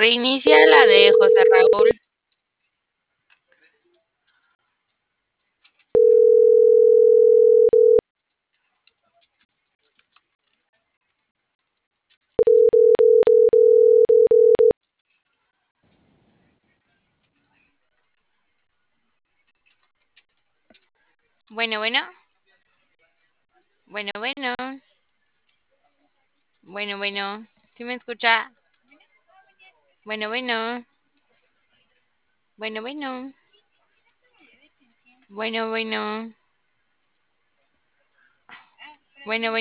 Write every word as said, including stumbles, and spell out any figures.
Reinicia la de José Raúl. Bueno, bueno, bueno, bueno, bueno, bueno. ¿Sí me escucha? Bueno, bueno, bueno, bueno, bueno, bueno, bueno, bueno.